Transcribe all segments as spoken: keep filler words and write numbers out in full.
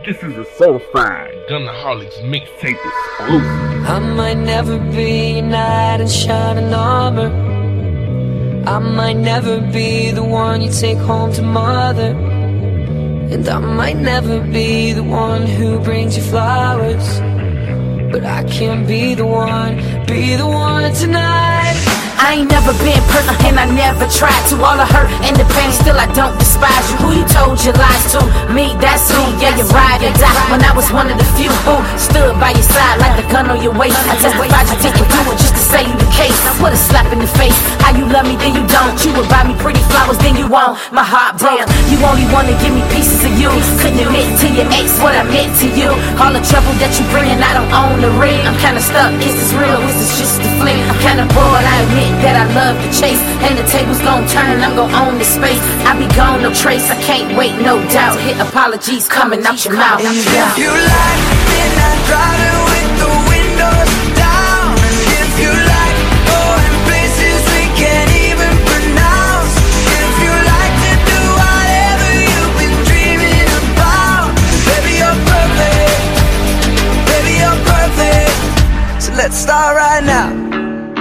This is a certified Gunaholics mixtape exclusive. I might never be a knight in shining armor. I might never be the one you take home to mother. And I might never be the one who brings you flowers, but I can be the one, be the one tonight. I ain't never been perfect and I never tried to. All the hurt and the pain, still I don't despise you. Who you told your lies to? Me, that's me, yeah, you ride or die. When I was one of the few who stood by your side like a gun on your waist, I testified you didn't do it just to say you the case. Now put a slap in the face, how you love me then you don't. You would buy me pretty flowers then you won't. My heart broke, you only wanna give me pieces of you. Couldn't admit to your ex what I meant to you. All the trouble that you bring and I don't own the ring. I'm kinda stuck, is this real or is this just a fling? I'm kinda bored, I admit that I love the chase, and the tables gon' turn, I'm gon' own the space. I be gone, no trace, I can't wait, no doubt. Hit apologies coming out your mouth. And if you like, then I drive it with the windows down. And if you like, going places we can't even pronounce. If you like to do whatever you've been dreaming about, baby you're perfect, baby you're perfect. So let's start right now.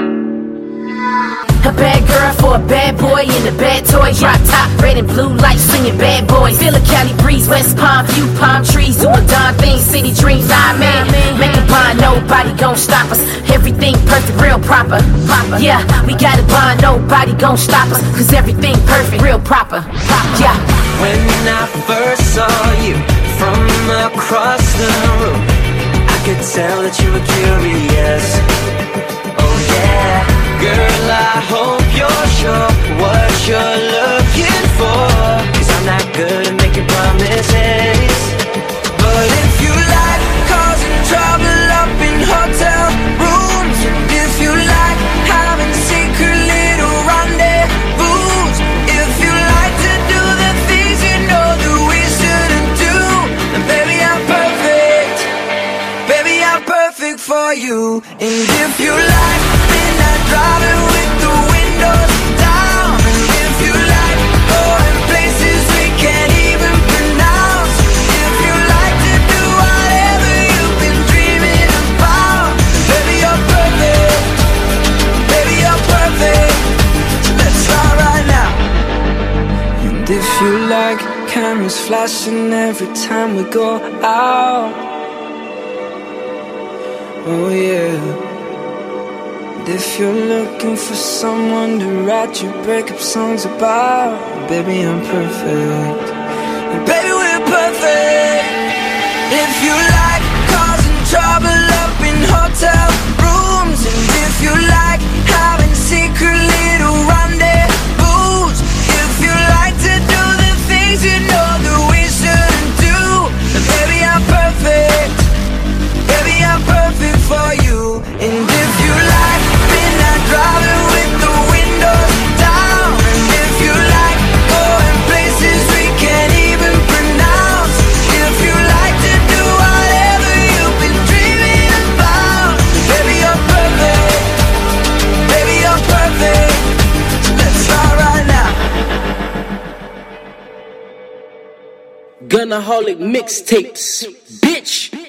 A bad girl for a bad boy in a bad toy. Drop top, red and blue lights, singing bad boys. Feel a Cali breeze, West Palm view, palm trees, doing darn things, city dreams. I man, make a bond, nobody gon' stop us. Everything perfect, real proper. Yeah, we got a bond, nobody gon' stop us. Cause everything perfect, real proper. Yeah. When I first saw you from across the room, I could tell that you were curious. Oh yeah. Girl, I hope you're sure what you're looking for, cause I'm not good at making promises. But if you like causing trouble up in hotel rooms, and if you like having secret little rendezvous, if you like to do the things you know that we shouldn't do, then baby I'm perfect, baby I'm perfect for you. And if you like, drive it with the windows down. And if you like, going places we can't even pronounce. If you like to do whatever you've been dreaming about, baby you're perfect, baby you're perfect. So let's start right now. And if you like cameras flashing every time we go out, oh yeah. If you're looking for someone to write your breakup songs about, baby I'm perfect, and baby we're perfect. If you like causing trouble up in hotel rooms, and if you like having secret little rendezvous, if you like to do the things you know that we shouldn't do, then baby I'm perfect, baby I'm perfect for you. And if you like, drive it with the windows down. And if you like, going places we can't even pronounce. If you like to do whatever you've been dreaming about, baby you're perfect, baby you're perfect. So let's start right now. Gunaholic mixtapes, bitch.